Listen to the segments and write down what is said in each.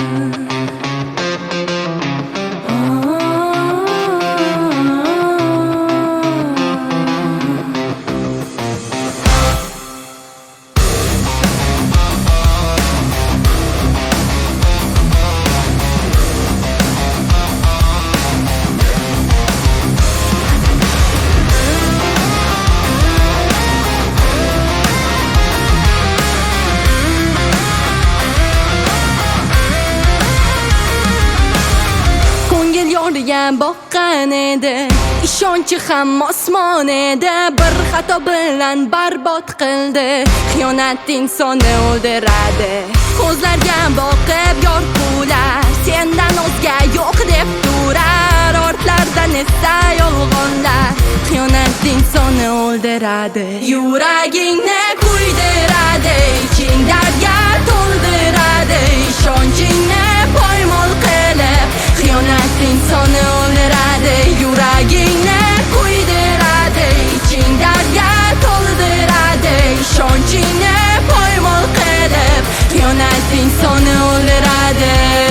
Yorgan boqqan edi, ishonchi ham osmon edi. Bir xato bilan barbod qildi, xiyonat insonni o'ldiradi. Ko'zlarga boqib yor qular, sendan o'zga yo'q deb turar. Ortlardan esa yolg'onlar, xiyonat insonni o'ldiradi. Yuragingni kuydiradi, iching dardga to'ldiradi. Ishonchingni poymol qilib, xiyonat insonni o'ldiradi. Yuragingni kuydiradi, iching dardga to'ldiradi. Ishonchingni poymol qilib, xiyonat insonni o'ldiradi.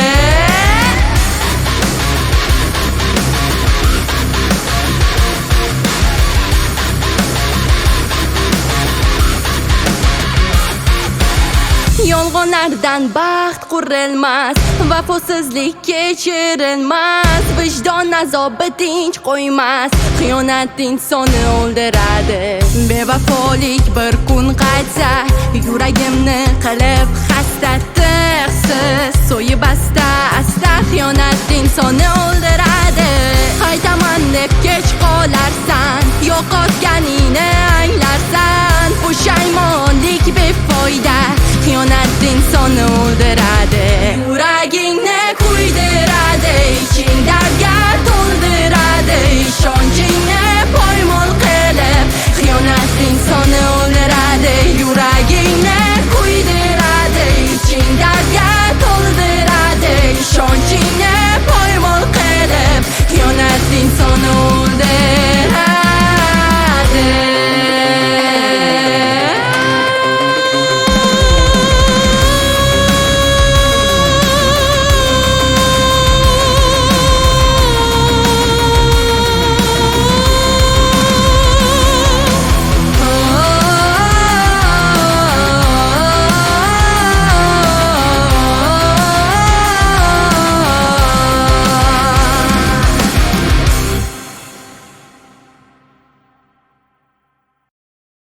Yolg'onlardan baxt qurilmas, vafosizlik kechirilmas. Vijdon azobi tinch qo'ymas, xiyonat insonni o'ldiradi. Bevafolik bir kun qaytsa, yuragimni qilib xastatdi. Siz so'yib asta xiyonat insonni o'ldiradi. Qaytaman deb kech qolarsan, yo'qotganingni anglarsan. Pushaymonlik befoyda,